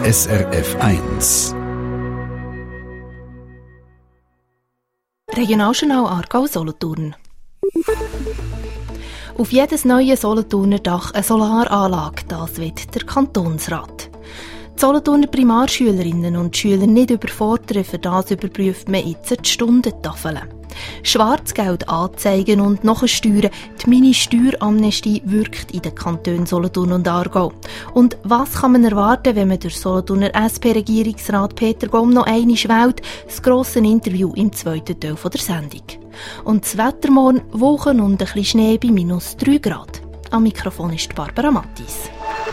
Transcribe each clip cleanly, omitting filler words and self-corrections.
SRF 1. Regionaljournal Aargau-Solothurn. Auf jedes neue Solothurner Dach eine Solaranlage, das will der Kantonsrat. Die Solothurner Primarschülerinnen und Schüler nicht überfordern, für das überprüft man jetzt die Stundentafeln. Schwarzgeld anzeigen und nachsteuern. Die Mini-Steueramnestie wirkt in den Kantonen Solothurn und Aargau. Und was kann man erwarten, wenn man durch Solothurner SP-Regierungsrat Peter Gomm noch einmal wählt? Das grosse Interview im zweiten Teil der Sendung. Und das Wetter morgen, Wochen und ein bisschen Schnee bei -3 Grad. Am Mikrofon ist Barbara Mattis.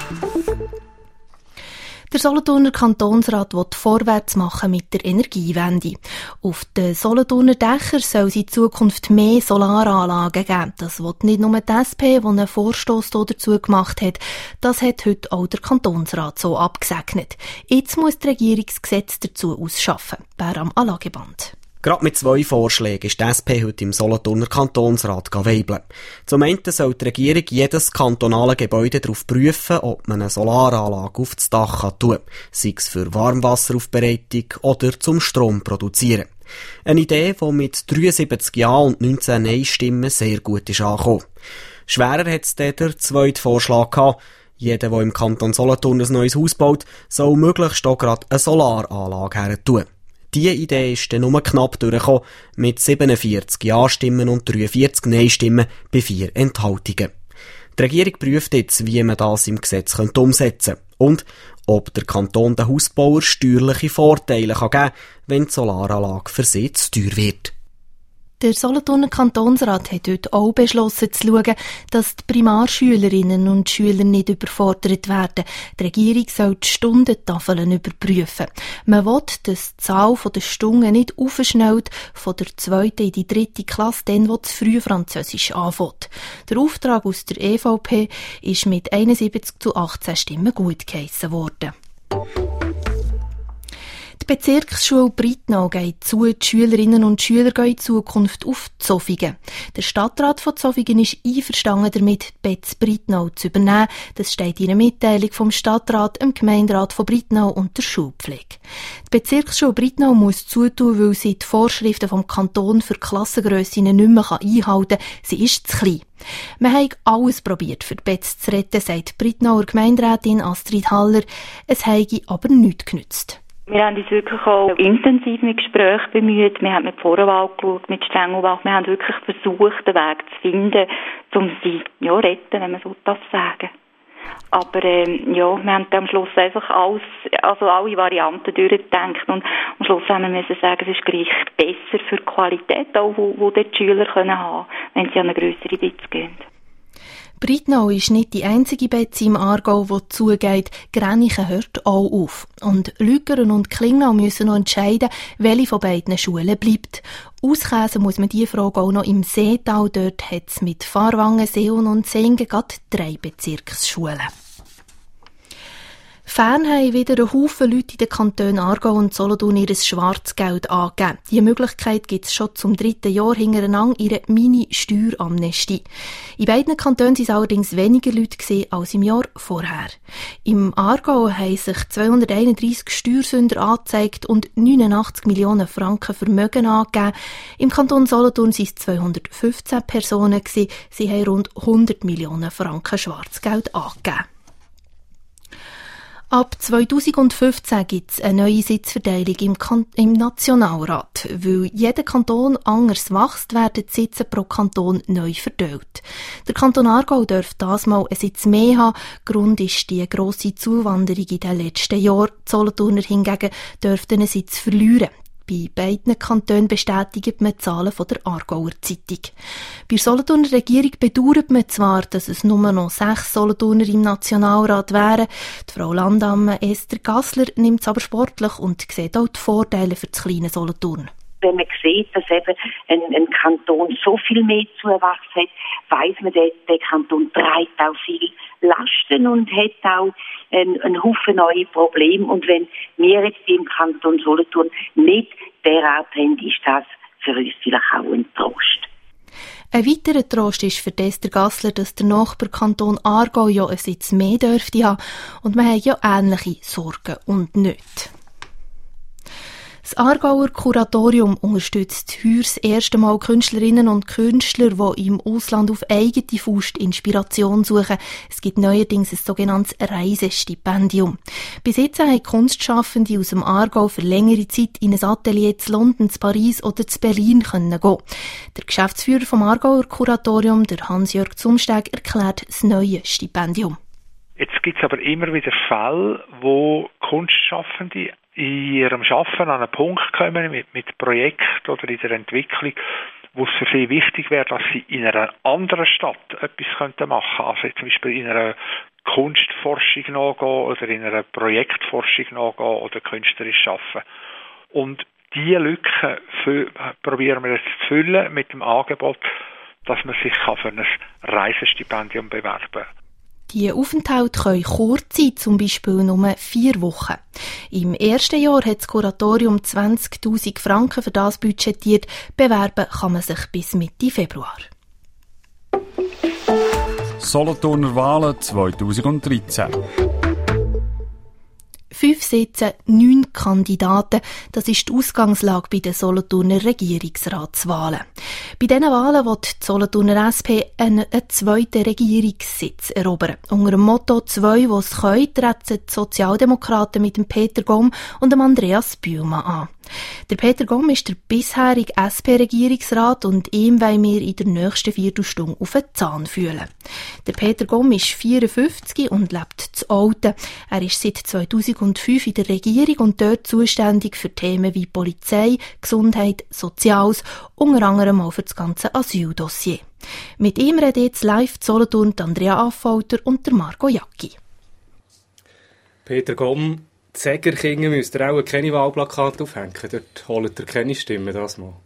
Der Solothurner Kantonsrat will vorwärts machen mit der Energiewende. Auf den Solothurner Dächern soll es in Zukunft mehr Solaranlagen geben. Das will nicht nur die SP, die einen Vorstoss dazu gemacht hat. Das hat heute auch der Kantonsrat so abgesegnet. Jetzt muss die Regierung das Gesetz dazu ausschaffen. Wer am Anlageband. Gerade mit 2 Vorschlägen ist die SP heute im Solothurner Kantonsrat weibeln. Zum einen soll die Regierung jedes kantonale Gebäude darauf prüfen, ob man eine Solaranlage auf das Dach tun kann, sei es für Warmwasseraufbereitung oder zum Strom produzieren. Eine Idee, die mit 73 Ja und 19 Nein-Stimmen sehr gut ist angekommen. Schwerer hat es der zweite Vorschlag gehabt. Jeder, der im Kanton Solothurn ein neues Haus baut, soll möglichst auch gerade eine Solaranlage her tun. Diese Idee ist dann nur knapp durchgekommen, mit 47 Ja-Stimmen und 43 Nein-Stimmen bei 4 Enthaltungen. Die Regierung prüft jetzt, wie man das im Gesetz umsetzen könnte und ob der Kanton den Hausbauern steuerliche Vorteile geben kann, wenn die Solaranlage für sie zu teuer wird. Der Solothurner Kantonsrat hat heute auch beschlossen zu schauen, dass die Primarschülerinnen und Schüler nicht überfordert werden. Die Regierung soll die Stundentafeln überprüfen. Man will, dass die Zahl der Stunden nicht aufschnellt von der 2. in die 3. Klasse, dann wo das Frühfranzösisch anfängt. Der Auftrag aus der EVP ist mit 71:18 Stimmen gutgeheissen worden. Die Bezirksschule Breitnau geht zu. Die Schülerinnen und Schüler gehen in Zukunft auf Zofingen. Der Stadtrat von Zofingen ist einverstanden damit, Betz Breitnau zu übernehmen. Das steht in einer Mitteilung vom Stadtrat, dem Gemeinderat von Breitnau und der Schulpflege. Die Bezirksschule Breitnau muss zutun, weil sie die Vorschriften vom Kanton für Klassengrössen nicht mehr einhalten kann. Sie ist zu klein. Wir haben alles probiert, für die Betz zu retten, sagt die Breitnauer Gemeinderätin Astrid Haller. Es habe aber nichts genützt. Wir haben uns wirklich auch intensiv mit Gesprächen bemüht. Wir haben mit Vorwahl geschaut, mit Stängelbach. Wir haben wirklich versucht, einen Weg zu finden, um sie retten, wenn man so das sagen. Aber wir haben am Schluss einfach alle Varianten durchgedacht und am Schluss haben wir müssen sagen, es ist gleich besser für die Qualität, auch wo die Schüler haben können, wenn sie an eine grössere Betz gehen. Breitnau ist nicht die einzige Betz im Aargau, die zugeht. Gränichen hört auch auf. Und Lügeren und Klingnau müssen noch entscheiden, welche von beiden Schulen bleibt. Auskäsen muss man diese Frage auch noch im Seetal. Dort hat es mit Fahrwangen, Seeon und Singen gerade 3 Bezirksschulen. Fern haben wieder ein Haufen Leute in den Kantonen Aargau und Solothurn ihr Schwarzgeld angegeben. Diese Möglichkeit gibt es schon zum 3. Jahr hintereinander in einer Mini-Steueramnestie. In beiden Kantonen waren es allerdings weniger Leute als im Jahr vorher. Im Aargau haben sich 231 Steuersünder angezeigt und 89 Millionen Franken Vermögen angegeben. Im Kanton Solothurn waren es 215 Personen. Sie haben rund 100 Millionen Franken Schwarzgeld angegeben. Ab 2015 gibt es eine neue Sitzverteilung im Nationalrat. Weil jeder Kanton anders wächst, werden die Sitze pro Kanton neu verteilt. Der Kanton Aargau darf das mal einen Sitz mehr haben. Grund ist die grosse Zuwanderung in den letzten Jahren. Die Solothurner hingegen dürften einen Sitz verlieren. Bei beiden Kantonen bestätigt man die Zahlen von der Aargauer Zeitung. Bei der Solothurner Regierung bedauert man zwar, dass es nur noch 6 Solothurner im Nationalrat wären. Die Frau Landamme Esther Gassler nimmt es aber sportlich und sieht auch die Vorteile für das kleine Solothurn. Wenn man sieht, dass eben ein Kanton so viel mehr Zuwachs hat, weiss man, der Kanton trägt auch viel Lasten und hat auch einen Haufen neue Probleme. Und wenn wir jetzt im Kanton Solothurn nicht derart haben, ist das für uns vielleicht auch ein Trost. Ein weiterer Trost ist für Esther Gassler, dass der Nachbarkanton Aargau ja einen Sitz mehr dürfte haben und wir haben ja ähnliche Sorgen und Nöte. Das Aargauer Kuratorium unterstützt heuer das erste Mal Künstlerinnen und Künstler, die im Ausland auf eigene Faust Inspiration suchen. Es gibt neuerdings ein sogenanntes Reisestipendium. Bis jetzt haben Kunstschaffende aus dem Aargau für längere Zeit in ein Atelier zu London, zu Paris oder zu Berlin gehen. Der Geschäftsführer vom Aargauer Kuratorium, der Hans-Jörg Zumsteg, erklärt das neue Stipendium. Jetzt gibt es aber immer wieder Fälle, wo Kunstschaffende in ihrem Schaffen an einen Punkt kommen mit Projekten oder in der Entwicklung, wo es für sie wichtig wäre, dass sie in einer anderen Stadt etwas machen könnten. Also zum Beispiel in einer Kunstforschung nachgehen oder in einer Projektforschung nachgehen oder künstlerisch arbeiten. Und diese Lücke probieren wir jetzt zu füllen mit dem Angebot, dass man sich für ein Reisestipendium bewerben kann. Die Aufenthalte können kurz sein, zum Beispiel nur 4 Wochen. Im ersten Jahr hat das Kuratorium 20'000 Franken für das budgetiert. Bewerben kann man sich bis Mitte Februar. Solothurner Wahlen 2013. 5 Sitze, 9 Kandidaten. Das ist die Ausgangslage bei den Solothurner Regierungsratswahlen. Bei diesen Wahlen will die Solothurner SP einen zweiten Regierungssitz erobern. Unter dem Motto 2, die es können, treten die Sozialdemokraten mit dem Peter Gomm und dem Andreas Bühlmann an. Der Peter Gomm ist der bisherige SP-Regierungsrat und ihm wollen wir in der nächsten Viertelstunde auf den Zahn fühlen. Der Peter Gomm ist 54 und lebt zu Olten. Er ist seit 2005 in der Regierung und dort zuständig für Themen wie Polizei, Gesundheit, Soziales, unter anderem auch für das ganze Asyldossier. Mit ihm reden jetzt live die Solothurn Andrea Affolter und der Marco Jacki. Peter Gomm, Zegerkingen müsst ihr auch keine Wahlplakate aufhängen. Dort holt ihr keine Stimmen, das mal.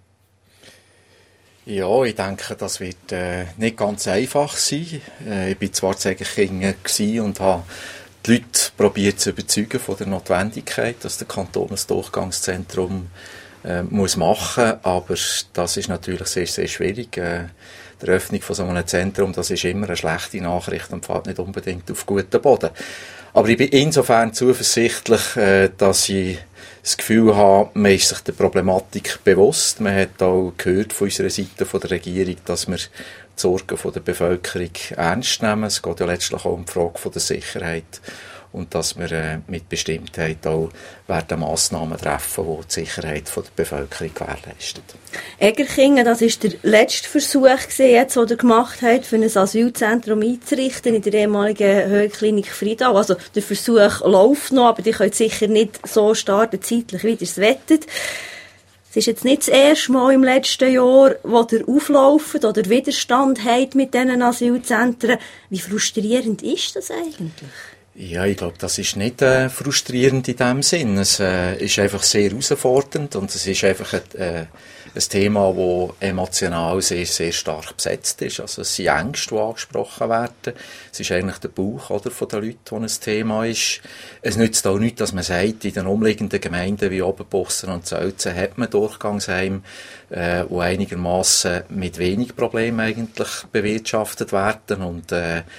Ja, ich denke, das wird nicht ganz einfach sein. Ich war zwar in Zegerkingen und habe die Leute probiert zu überzeugen von der Notwendigkeit, dass der Kanton ein Durchgangszentrum muss machen, aber das ist natürlich sehr, sehr schwierig. Die Eröffnung von so einem Zentrum, das ist immer eine schlechte Nachricht und fällt nicht unbedingt auf guten Boden. Aber ich bin insofern zuversichtlich, dass ich das Gefühl habe, man ist sich der Problematik bewusst. Man hat auch gehört von unserer Seite, von der Regierung, dass wir die Sorgen der Bevölkerung ernst nehmen. Es geht ja letztlich auch um die Frage der Sicherheit. Und dass wir mit Bestimmtheit auch Massnahmen treffen, die die Sicherheit der Bevölkerung gewährleisten. Egerkingen, das war der letzte Versuch, den ihr gemacht habt, für ein Asylzentrum einzurichten in der ehemaligen Höherklinik Friedau. Also der Versuch läuft noch, aber die könnt sicher nicht so starten zeitlich, wie ihr es wettet. Es ist jetzt nicht das erste Mal im letzten Jahr, wo ihr auflauft oder Widerstand habt mit diesen Asylzentren. Wie frustrierend ist das eigentlich? Ja, ich glaube, das ist nicht frustrierend in dem Sinn. Es ist einfach sehr herausfordernd und es ist einfach ein Thema, das emotional sehr, sehr stark besetzt ist. Also es sind Ängste, die angesprochen werden. Es ist eigentlich der Bauch oder, von den Leuten, die ein Thema ist. Es nützt auch nichts, dass man sagt, in den umliegenden Gemeinden wie Oberbossen und Sölzen hat man Durchgangsheime, die einigermaßen mit wenig Problemen eigentlich bewirtschaftet werden und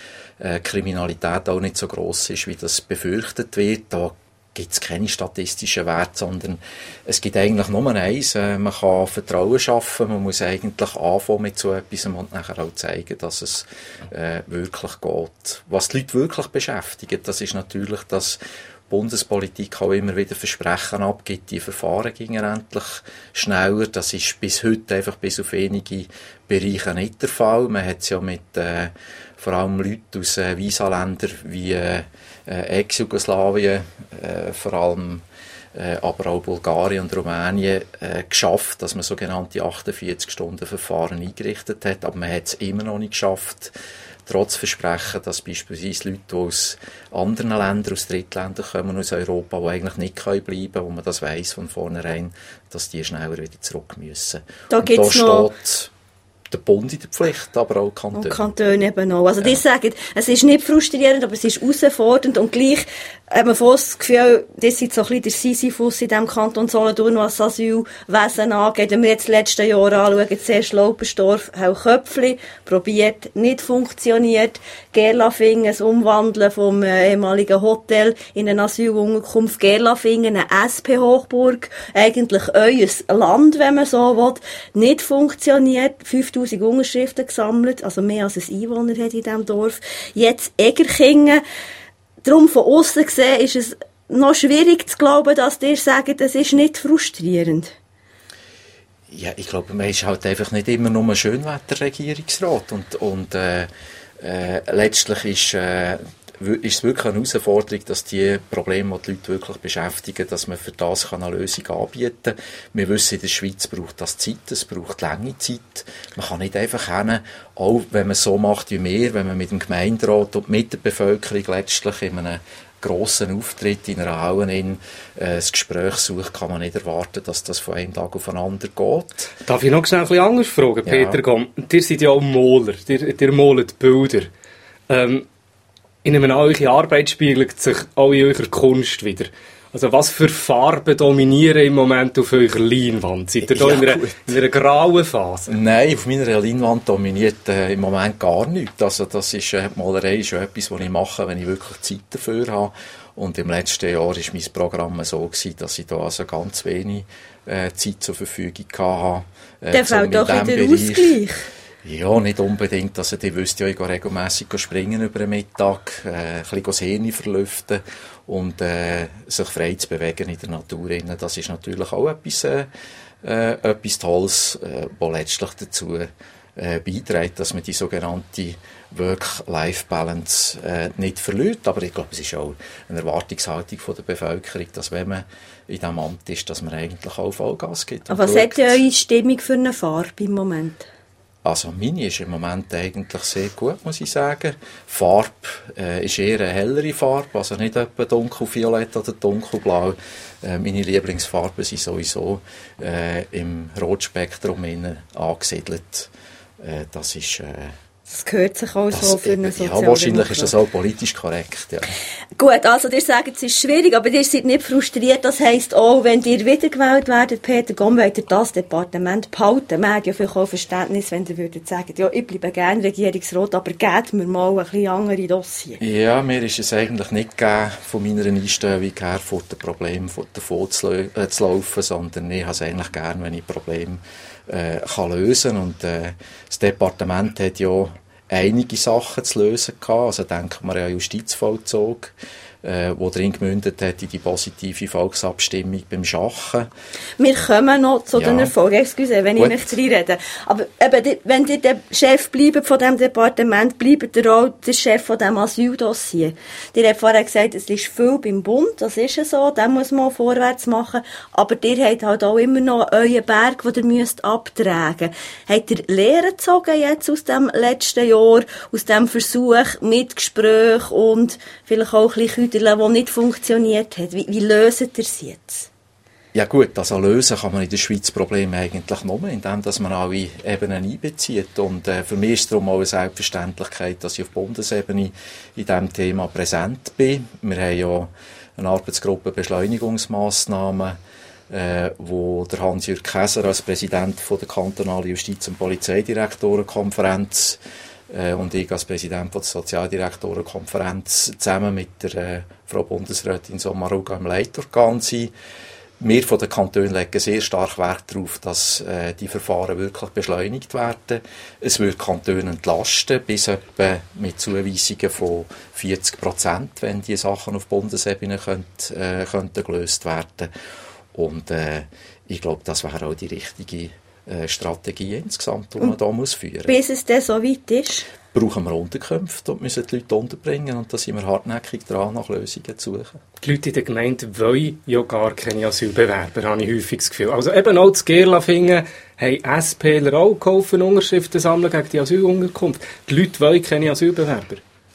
Kriminalität auch nicht so gross ist, wie das befürchtet wird. Da gibt es keine statistischen Werte, sondern es gibt eigentlich nur eins. Man kann Vertrauen schaffen, man muss eigentlich anfangen mit so etwas und nachher auch zeigen, dass es wirklich geht. Was die Leute wirklich beschäftigt, das ist natürlich, dass Bundespolitik auch immer wieder Versprechen abgibt, die Verfahren gingen endlich schneller. Das ist bis heute einfach bis auf wenige Bereiche nicht der Fall. Man hat es ja mit vor allem Leuten aus Visaländern wie Ex-Jugoslawien, vor allem aber auch Bulgarien und Rumänien geschafft, dass man sogenannte 48-Stunden-Verfahren eingerichtet hat. Aber man hat es immer noch nicht geschafft, trotz Versprechen, dass beispielsweise Leute, die aus anderen Ländern, aus Drittländern kommen, aus Europa, die eigentlich nicht bleiben können, wo man das weiss von vornherein, dass die schneller wieder zurück müssen. Da steht der Bund in der Pflicht, aber auch Kantone. Und Kantone eben auch. Also die sagen, es ist nicht frustrierend, aber es ist herausfordernd und gleich hat man fast das Gefühl, das sind so ein bisschen der Sisyphus in diesem Kanton Solothurn, was das Asylwesen angeht. Wenn wir jetzt das letzte Jahr anschauen, zuerst Laupersdorf, Hauköpfli, probiert, nicht funktioniert. Gerlafingen, das Umwandeln vom ehemaligen Hotel in eine Asylunterkunft. Gerlafingen, eine SP-Hochburg, eigentlich euer Land, wenn man so will, nicht funktioniert. 5000 Unterschriften gesammelt, also mehr als ein Einwohner hat in diesem Dorf. Jetzt Egerkingen. Darum von außen gesehen ist es noch schwierig zu glauben, dass ihr sagt, das ist nicht frustrierend. Ja, ich glaube, man ist halt einfach nicht immer nur ein Schönwetterregierungsrat und letztlich ist es wirklich eine Herausforderung, dass die Probleme, die Leute wirklich beschäftigen, dass man für das eine Lösung anbieten kann. Wir wissen, in der Schweiz braucht das Zeit, es braucht lange Zeit. Man kann nicht einfach hin, auch wenn man es so macht wie wir, wenn man mit dem Gemeinderat und mit der Bevölkerung letztlich in einem grossen Auftritt in einer Halle das Gespräch sucht, kann man nicht erwarten, dass das von einem Tag auf den anderen geht. Darf ich noch schnell ein bisschen anders fragen, Peter Gomm? Ihr seid ja auch Maler, ihr malt Bilder. In einer euren Arbeit spiegelt sich auch in eurer Kunst wieder. Also was für Farben dominieren im Moment auf eurer Leinwand? Seid ihr da in einer grauen Phase? Nein, auf meiner Leinwand dominiert im Moment gar nichts. Also das ist, Malerei ist ja etwas, was ich mache, wenn ich wirklich Zeit dafür habe. Und im letzten Jahr war mein Programm so gewesen, dass ich da also ganz wenig Zeit zur Verfügung hatte. Der fällt doch in den Ausgleich. Ja, nicht unbedingt. Also, die wüsst ja, ich gehe regelmässig springen über den Mittag, ein bisschen das Hirn verlüften und sich frei zu bewegen in der Natur. Das ist natürlich auch etwas Tolles, was letztlich dazu beiträgt, dass man die sogenannte Work-Life-Balance nicht verliert. Aber ich glaube, es ist auch eine Erwartungshaltung von der Bevölkerung, dass wenn man in diesem Amt ist, dass man eigentlich auch Vollgas gibt. Aber was hat denn eure Stimmung für eine Farbe im Moment? Also meine ist im Moment eigentlich sehr gut, muss ich sagen. Farbe ist eher eine hellere Farbe, also nicht etwa dunkelviolett oder dunkelblau. Meine Lieblingsfarben sind sowieso im Rotspektrum angesiedelt. Das ist... Das gehört sich auch so für eine Sozialdemokratie. Ja, wahrscheinlich ist das auch politisch korrekt, ja. Gut, also ihr sagt, es ist schwierig, aber ihr seid nicht frustriert. Das heisst auch, wenn ihr wiedergewählt werdet, Peter Gomm, wollt ihr das Departement behalten. Man hat ja vielleicht auch Verständnis, wenn ihr würdet sagen, ja, ich bleibe gerne Regierungsrat, aber gebt mir mal ein bisschen andere Dossier. Ja, mir ist es eigentlich nicht gegeben, von meiner Einstellung her vor den Problemen davon zu laufen, sondern ich habe es eigentlich gerne, wenn ich Probleme kann lösen. Und das Departement hat ja einige Sachen zu lösen gehabt. Also denkt man an Justizvollzug, wo drin gemündet hat in die positive Volksabstimmung beim Schachen. Wir kommen noch zu den Erfolgen. Excuse, wenn ich nicht reinrede. Aber eben, wenn ihr der Chef bleibt von diesem Departement, bleibt ihr auch der Chef von diesem Asyldossier. Ihr habt vorher gesagt, es ist viel beim Bund, das ist ja so, da muss man vorwärts machen. Aber ihr habt halt auch immer noch euren Berg, den ihr müsst abtragen. Habt ihr Lehren gezogen jetzt aus dem letzten Jahr, aus dem Versuch mit Gespräch und vielleicht auch ein bisschen die nicht funktioniert hat? Wie löst ihr es jetzt? Ja gut, also lösen kann man in der Schweiz Probleme eigentlich nur, indem dass man alle Ebenen einbezieht. Und für mich ist es darum auch eine Selbstverständlichkeit, dass ich auf Bundesebene in diesem Thema präsent bin. Wir haben ja eine Arbeitsgruppe Beschleunigungsmaßnahmen, wo der Hans-Jürg Käser als Präsident von der kantonalen Justiz- und Polizeidirektorenkonferenz und ich als Präsident der Sozialdirektorenkonferenz zusammen mit der Frau Bundesrätin Sommaruga im Leitorgan sind. Wir von den Kantonen legen sehr stark Wert darauf, dass die Verfahren wirklich beschleunigt werden. Es wird Kantone entlasten, bis etwa mit Zuweisungen von 40%, wenn die Sachen auf Bundesebene könnten gelöst werden. Und ich glaube, das wäre auch die richtige Strategie insgesamt, die man da muss führen. Bis es dann so weit ist? Brauchen wir Unterkünfte und müssen die Leute unterbringen und da sind wir hartnäckig dran, nach Lösungen zu suchen. Die Leute in der Gemeinde wollen ja gar keine Asylbewerber, habe ich häufig das Gefühl. Also eben auch zu Gerlafingen haben SPler auch geholfen, Unterschriften sammeln gegen die Asylunterkunft. Die Leute wollen keine Asylbewerber.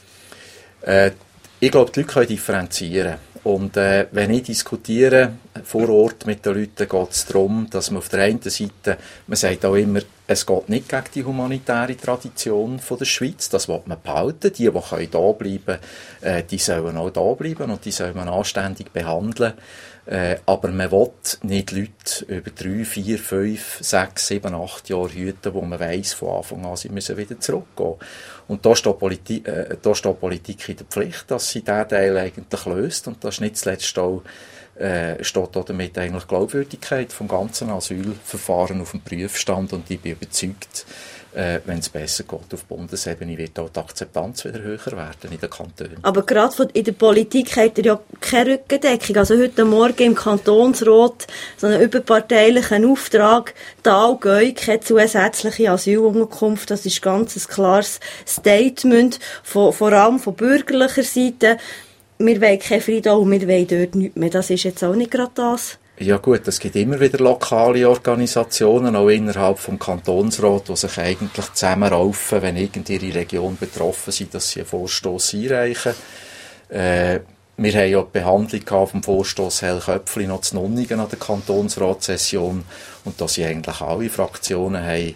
Ich glaube, die Leute können differenzieren. Und wenn ich diskutiere vor Ort mit den Leuten, geht es darum, dass man auf der einen Seite, man sagt auch immer, es geht nicht gegen die humanitäre Tradition von der Schweiz, das will man behalten. Die können da bleiben, die sollen auch da bleiben und die soll man anständig behandeln. Aber man will nicht Leute über 3, 4, 5, 6, 7, 8 Jahre hüten, wo man weiss, von Anfang an, sie müssen wieder zurückgehen. Und da steht Politik in der Pflicht, dass sie diesen Teil eigentlich löst. Und das ist nicht zuletzt auch, steht auch damit eigentlich die Glaubwürdigkeit vom ganzen Asylverfahren auf dem Prüfstand. Und ich bin überzeugt, wenn es besser geht auf Bundesebene, wird auch die Akzeptanz wieder höher werden in den Kantonen. Aber gerade in der Politik hat er ja keine Rückendeckung. Also heute Morgen im Kantonsrat so einen überparteilichen Auftrag, da auch keine zusätzliche Asylunterkunft. Das ist ganz ein klares Statement, vor allem von bürgerlicher Seite. Wir wollen keinen Frieden und wir wollen dort nichts mehr. Das ist jetzt auch nicht gerade das. Ja gut, es gibt immer wieder lokale Organisationen, auch innerhalb vom Kantonsrat, die sich eigentlich zusammenraufen, wenn ihre Region betroffen sind, dass sie einen Vorstoss einreichen. Wir haben ja die Behandlung vom Vorstoss Hellköpfli noch zu Nunningen an der Kantonsratssession und da sind eigentlich alle Fraktionen haben,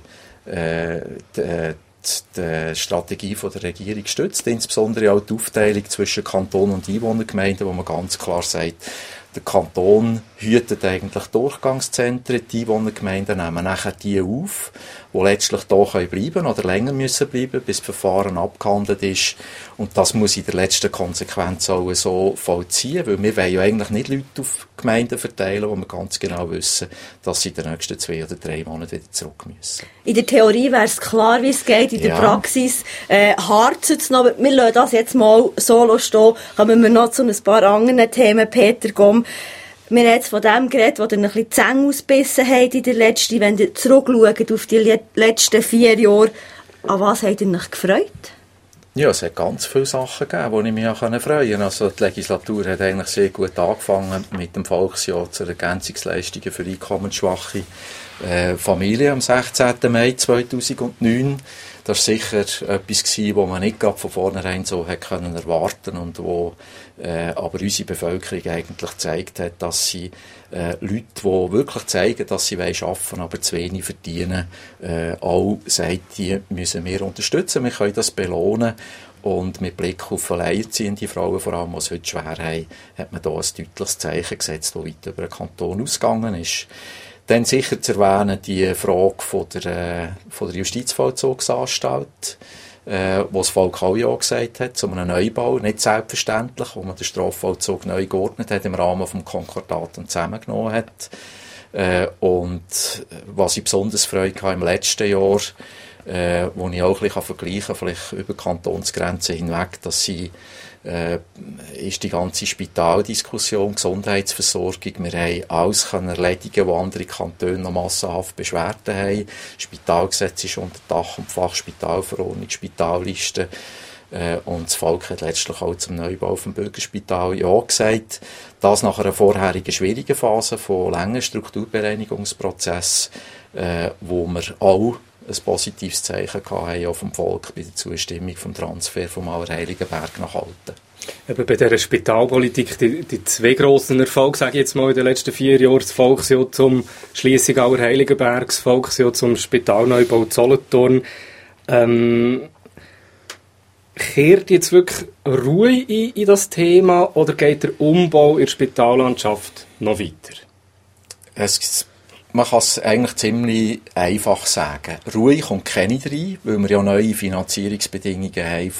die Strategie von der Regierung gestützt, insbesondere auch die Aufteilung zwischen Kanton und Einwohnergemeinden, wo man ganz klar sagt, der Kanton hütet eigentlich Durchgangszentren, die Einwohnergemeinden nehmen nachher die auf, die letztlich da bleiben können oder länger müssen bleiben, bis das Verfahren abgehandelt ist. Und das muss in der letzten Konsequenz auch so vollziehen, weil wir wollen ja eigentlich nicht Leute auf Gemeinden verteilen, wo wir ganz genau wissen, dass sie in den nächsten 2 oder 3 Monaten wieder zurück müssen. In der Theorie wäre es klar, wie es geht, in der Praxis hart es noch, aber wir lassen das jetzt mal solo stehen, kommen wir noch zu ein paar anderen Themen. Peter Gomm, wir haben jetzt von dem geredet, wo ihr ein bisschen die Zähne ausgebissen habt in der letzten, wenn ihr zurückschaut auf die letzten 4 Jahre. An was habt ihr euch gefreut? Ja, es hat ganz viele Sachen gegeben, wo ich mich freuen konnte. Also die Legislatur hat eigentlich sehr gut angefangen mit dem Volksjahr zur Ergänzungsleistungen für einkommensschwache Familien am 16. Mai 2009. Das war sicher etwas, was man nicht gerade von vornherein so erwarten konnte und wo aber unsere Bevölkerung eigentlich gezeigt hat, dass sie Leute, die wirklich zeigen, dass sie arbeiten wollen, aber zu wenig verdienen, auch sagt, die müssen wir unterstützen, wir können das belohnen. Und mit Blick auf alleinerziehende Frauen, vor allem, die es heute schwer haben, hat man da ein deutliches Zeichen gesetzt, das weit über den Kanton ausgegangen ist. Dann sicher zu erwähnen die Frage von der Justizvollzugsanstalt, wo das Volk auch ja gesagt hat, zu einem Neubau, nicht selbstverständlich, wo man den Strafvollzug neu geordnet hat, im Rahmen vom Konkordat und zusammengenommen hat. Und was ich besonders Freude hatte im letzten Jahr, wo ich auch ein bisschen vergleichen kann, vielleicht über Kantonsgrenzen hinweg, dass sie ist die ganze Spitaldiskussion, Gesundheitsversorgung. Wir haben alles erledigen, wo andere Kantone noch massenhaft Beschwerden haben. Das Spitalgesetz ist unter Dach und Fach, Spitalverordnung, Spitalliste. Und das Volk hat letztlich auch zum Neubau vom Bürgerspital ja gesagt. Das nach einer vorherigen schwierigen Phase von langen Strukturbereinigungsprozessen, wo wir auch ein positives Zeichen hatten, auch vom Volk bei der Zustimmung vom Transfer vom Allerheiligenberg nach Alten. Eben bei dieser Spitalpolitik, die 2 grossen Erfolge, sage ich jetzt mal, in den letzten 4 Jahren, das Volksjahr zum Schliessung Allerheiligenberg, das Volksjahr zum Spitalneubau Solothurn, kehrt jetzt wirklich Ruhe in das Thema oder geht der Umbau in der Spitallandschaft noch weiter? Man kann es eigentlich ziemlich einfach sagen. Ruhe kommt keine rein, weil wir ja neue Finanzierungsbedingungen haben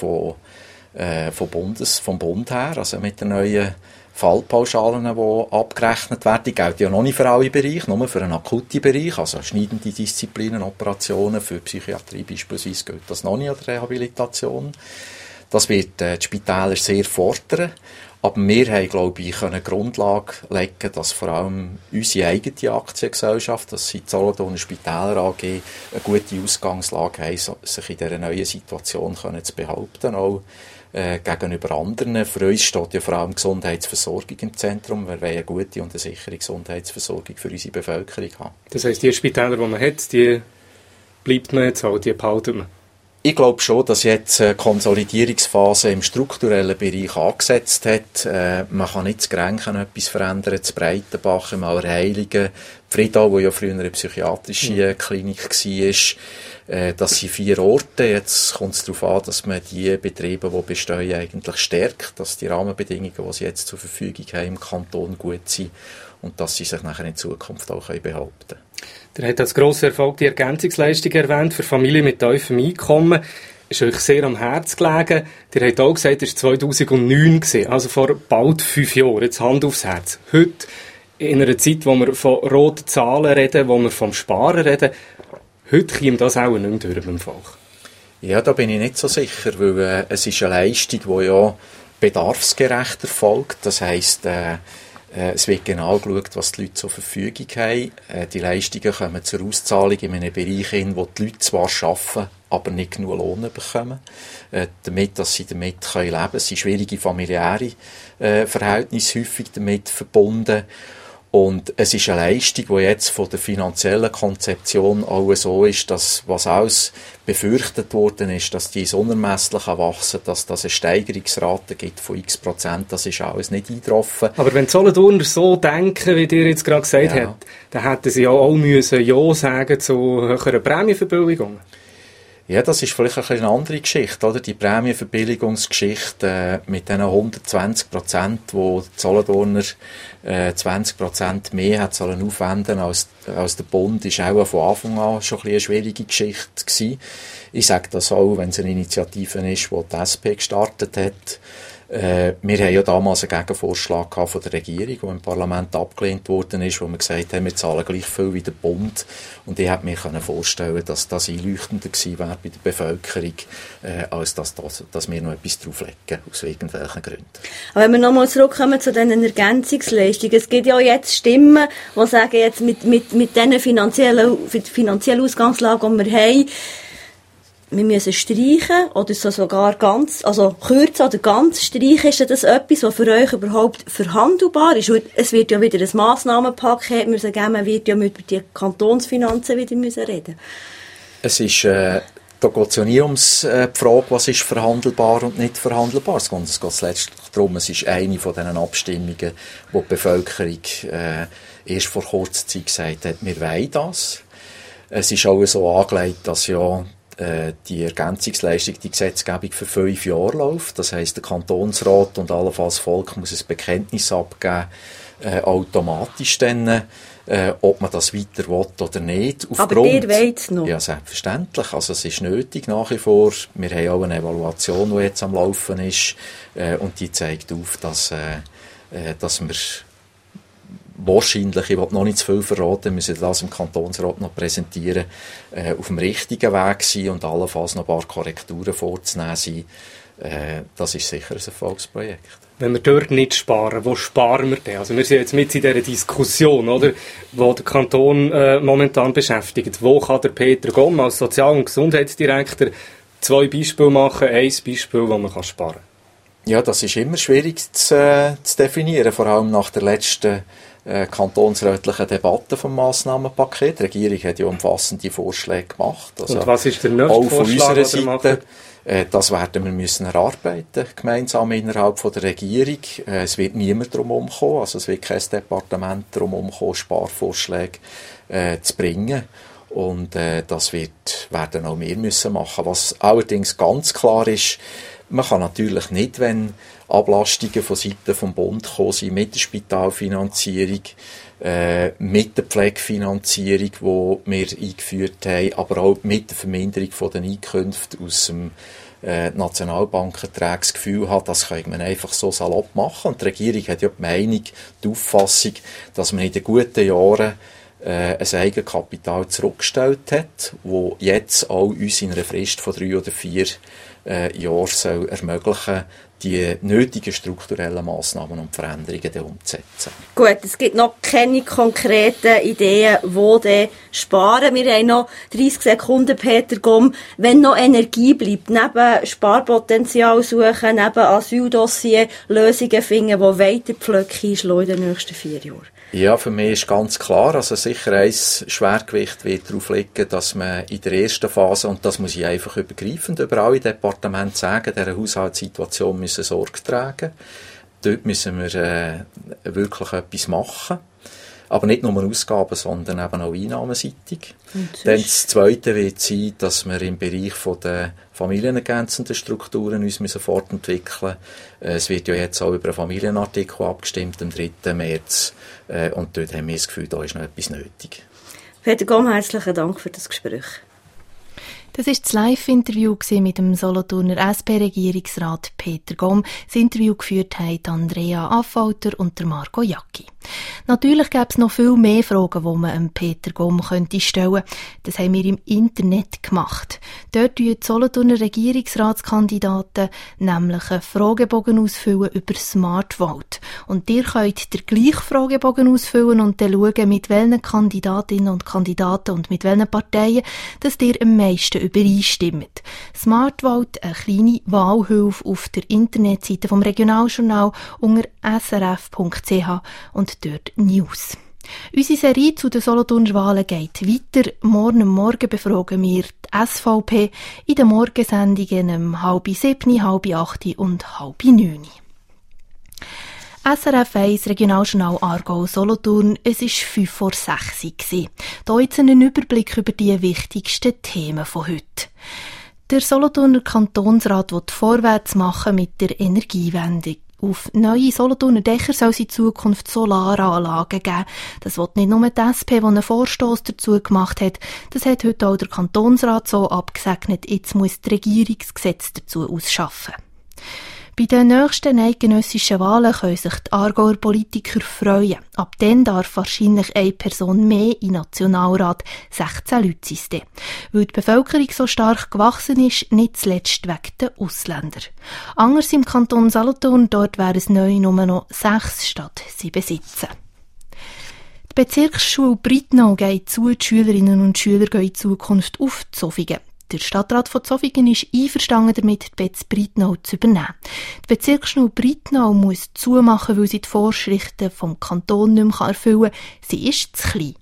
vom Bund her, also mit den neuen Fallpauschalen, die abgerechnet werden. Die gelten ja noch nicht für alle Bereiche, nur für einen akuten Bereich, also schneidende Disziplinen, Operationen, für Psychiatrie beispielsweise gilt das noch nicht an der Rehabilitation. Das wird die Spitäler sehr fordern. Aber wir haben, glaube ich, eine Grundlage legen, dass vor allem unsere eigene Aktiengesellschaft, dass sie die Solothurner Spitäler AG, eine gute Ausgangslage haben, sich in dieser neuen Situation zu behaupten, auch gegenüber anderen. Für uns steht ja vor allem Gesundheitsversorgung im Zentrum. Wir wollen eine gute und eine sichere Gesundheitsversorgung für unsere Bevölkerung haben. Das heisst, die Spitäler, die man hat, die bleibt man jetzt auch, die behalten man? Ich glaube schon, dass jetzt eine Konsolidierungsphase im strukturellen Bereich angesetzt hat. Man kann nicht zu Grenchen etwas verändern, zu Breitenbach, im Allerheiligen, Friedau, wo ja früher eine psychiatrische Klinik war, das sind 4 Orte. Jetzt kommt es darauf an, dass man die Betriebe, die bestehen, eigentlich stärkt, dass die Rahmenbedingungen, die sie jetzt zur Verfügung haben, im Kanton gut sind und dass sie sich nachher in Zukunft auch behaupten können. Der hat als grosser Erfolg die Ergänzungsleistung erwähnt für Familien mit tiefem Einkommen. Ist euch sehr am Herzen gelegen. Ihr habt auch gesagt, das war 2009, also vor bald 5 Jahren. Jetzt Hand aufs Herz. Heute, in einer Zeit, wo wir von roten Zahlen reden, wo wir vom Sparen reden, heute kommt das auch nicht mehr durch beim Volk. Ja, da bin ich nicht so sicher, weil es ist eine Leistung, die ja bedarfsgerecht erfolgt. Das heisst, es wird genau geschaut, was die Leute zur Verfügung haben. Die Leistungen kommen zur Auszahlung in einem Bereich hin, wo die Leute zwar arbeiten, aber nicht genug Lohn bekommen. Damit, dass sie damit leben können. Es sind schwierige familiäre Verhältnisse häufig damit verbunden. Und es ist eine Leistung, die jetzt von der finanziellen Konzeption auch so ist, dass, was alles befürchtet worden ist, dass die ins Unermessliche wachsen, dass das eine Steigerungsrate gibt von x%, das ist alles nicht eingetroffen. Aber wenn die Solothurner so denken, wie ihr jetzt gerade gesagt habt, dann hätten sie ja auch müssen Ja sagen zu höheren Prämienverbilligungen. Ja, das ist vielleicht ein bisschen eine andere Geschichte, oder? Die Prämienverbilligungsgeschichte mit diesen 120%, wo die Solothurner 20% mehr hat sollen aufwenden als der Bund, ist auch von Anfang an schon ein bisschen eine schwierige Geschichte gewesen. Ich sage das auch, wenn es eine Initiative ist, die die SP gestartet hat. Wir haben ja damals einen Gegenvorschlag gehabt von der Regierung, der im Parlament abgelehnt worden ist, wo wir gesagt haben, wir zahlen gleich viel wie der Bund. Und ich hätte mir vorstellen, dass das einleuchtender gewesen wäre bei der Bevölkerung, als dass wir noch etwas drauflegen, aus irgendwelchen Gründen. Aber wenn wir nochmal zurückkommen zu diesen Ergänzungsleistungen, es gibt ja jetzt Stimmen, die sagen, jetzt mit diesen finanziellen Ausgangslage, die wir haben, wir müssen streichen oder so sogar ganz, also kürzen oder ganz streichen. Ist das etwas, was für euch überhaupt verhandelbar ist? Es wird ja wieder ein Massnahmenpaket müssen geben, man wird ja über die Kantonsfinanzen wieder müssen reden. Es ist, da geht es ja nie um die Frage, was ist verhandelbar und nicht verhandelbar. Es geht letztlich darum, es ist eine von diesen Abstimmungen, wo die Bevölkerung erst vor kurzer Zeit gesagt hat, wir wollen das. Es ist auch so angelegt, dass ja die Ergänzungsleistung, die Gesetzgebung für 5 Jahre läuft. Das heisst, der Kantonsrat und allenfalls das Volk muss ein Bekenntnis abgeben, automatisch dann, ob man das weiter will oder nicht. Aber ihr wollt es noch? Ja, selbstverständlich. Also es ist nötig nach wie vor. Wir haben auch eine Evaluation, die jetzt am Laufen ist, und die zeigt auf, dass wir wahrscheinlich, ich will noch nicht zu viel verraten, müssen das im Kantonsrat noch präsentieren, auf dem richtigen Weg sein und allenfalls noch ein paar Korrekturen vorzunehmen sein. Das ist sicher ein Erfolgsprojekt. Wenn wir dort nicht sparen, wo sparen wir denn? Also wir sind jetzt mit in dieser Diskussion, oder, wo der Kanton momentan beschäftigt. Wo kann der Peter Gomm als Sozial- und Gesundheitsdirektor 2 Beispiele machen, 1 Beispiel, wo man sparen kann? Ja, das ist immer schwierig zu definieren, vor allem nach der letzten kantonsrätlichen Debatte vom Massnahmenpaket. Die Regierung hat ja umfassende Vorschläge gemacht. Also und was ist der nächste auch von Vorschlag, unserer Seite? Das werden wir müssen erarbeiten, gemeinsam innerhalb von der Regierung. Es wird niemand darum umkommen, also es wird kein Departement darum umkommen, Sparvorschläge zu bringen. Und das werden auch wir müssen machen. Was allerdings ganz klar ist, man kann natürlich nicht, wenn Ablastungen von Seiten vom Bund kommen sind, mit der Spitalfinanzierung, mit der Pflegefinanzierung, die wir eingeführt haben, aber auch mit der Verminderung von den Einkünften aus dem Nationalbankerträge das Gefühl hat, das könnte man einfach so salopp machen. Und die Regierung hat ja die Meinung, die Auffassung, dass man in den guten Jahren ein Eigenkapital zurückgestellt hat, wo jetzt auch uns in einer Frist von 3 oder 4 Jahren soll ermöglichen, die nötigen strukturellen Massnahmen und Veränderungen umzusetzen. Gut, es gibt noch keine konkreten Ideen, wo denn sparen. Wir haben noch 30 Sekunden, Peter Gomm. Wenn noch Energie bleibt, neben Sparpotenzial suchen, neben Asyldossier Lösungen finden, die weiter Pflöcke einschlagen in den nächsten 4 Jahren. Ja, für mich ist ganz klar, also sicher ein Schwergewicht wird darauf liegen, dass man in der ersten Phase, und das muss ich einfach übergreifend über alle Departemente sagen, dieser Haushaltssituation müssen Sorge tragen. Dort müssen wir wirklich etwas machen. Aber nicht nur Ausgaben, sondern eben auch einnahmenseitig. Dann das Zweite wird sein, dass wir im Bereich der familienergänzenden Strukturen uns fortentwickeln müssen. Es wird ja jetzt auch über einen Familienartikel abgestimmt, am 3. März. Und dort haben wir das Gefühl, da ist noch etwas nötig. Peter Gomm, herzlichen Dank für das Gespräch. Das war das Live-Interview mit dem Solothurner SP-Regierungsrat Peter Gomm. Das Interview geführt haben Andrea Affolter und Marco Jacki. Natürlich gäbe es noch viel mehr Fragen, die man Peter Gomm stellen könnte. Das haben wir im Internet gemacht. Dort die Solothurner Regierungsratskandidaten nämlich einen Fragebogen ausfüllen über Smartvote. Und ihr könnt den gleichen Fragebogen ausfüllen und dann schauen, mit welchen Kandidatinnen und Kandidaten und mit welchen Parteien, dass ihr am meisten übereinstimmt. Smartvote, eine kleine Wahlhilfe auf der Internetseite vom Regionaljournal unter srf.ch und dort News. Unsere Serie zu den Solothurner Wahlen geht weiter. Morgen befragen wir die SVP in den Morgensendungen um 6:30, 7:30 und 8:30. SRF 1 Regionaljournal Aargau Solothurn, es war 5:06 Uhr. Hier jetzt einen Überblick über die wichtigsten Themen von heute. Der Solothurner Kantonsrat will vorwärts machen mit der Energiewende. Auf neue Solothurner Dächer soll es in Zukunft Solaranlagen geben. Das will nicht nur die SP, die einen Vorstoss dazu gemacht hat. Das hat heute auch der Kantonsrat so abgesegnet. Jetzt muss das Regierungsgesetz dazu ausschaffen. Bei den nächsten eidgenössischen Wahlen können sich die Aargauer Politiker freuen. Ab dann darf wahrscheinlich eine Person mehr im Nationalrat, 16 Leute sind es. Weil die Bevölkerung so stark gewachsen ist, nicht zuletzt wegen den Ausländern. Anders im Kanton Solothurn, dort wären es neu nur noch 6 statt 7 Sitze. Die Bezirksschule Breitnau geht zu, die Schülerinnen und Schüler gehen in Zukunft auf Zofingen. Der Stadtrat von Zofingen ist einverstanden damit, die Betz Breitnau zu übernehmen. Die Bezirksschule Breitnau muss zumachen, weil sie die Vorschriften vom Kanton nicht mehr erfüllen kann. Sie ist zu klein.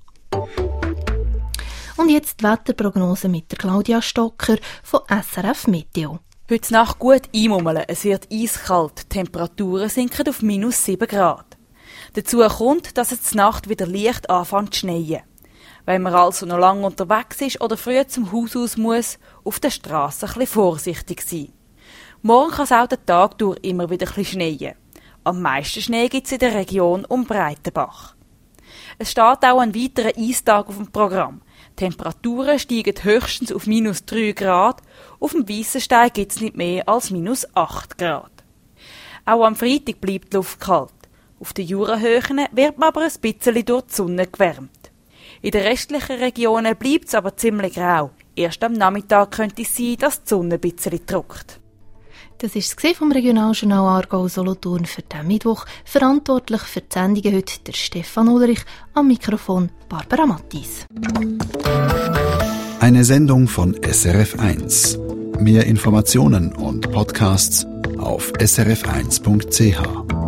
Und jetzt die Wetterprognose mit der Claudia Stocker von SRF Meteo. Heute Nacht gut einmummeln. Es wird eiskalt. Die Temperaturen sinken auf -7 Grad. Dazu kommt, dass es zur Nacht wieder leicht anfängt zu schneien. Wenn man also noch lange unterwegs ist oder früh zum Haus aus muss, auf der Strasse ein bisschen vorsichtig sein. Morgen kann es auch den Tag durch immer wieder ein bisschen schneien. Am meisten Schnee gibt es in der Region um Breitenbach. Es steht auch ein weiterer Eistag auf dem Programm. Die Temperaturen steigen höchstens auf -3 Grad, auf dem Weissenstein gibt es nicht mehr als -8 Grad. Auch am Freitag bleibt die Luft kalt. Auf den Jurahöhen wird man aber ein bisschen durch die Sonne gewärmt. In den restlichen Regionen bleibt es aber ziemlich grau. Erst am Nachmittag könnte es sein, dass die Sonne ein bisschen drückt. Das war es vom Regionaljournal Aargau Solothurn für diesen Mittwoch. Verantwortlich für die Sendungen heute der Stefan Ulrich, am Mikrofon Barbara Mattis. Eine Sendung von SRF 1. Mehr Informationen und Podcasts auf srf1.ch.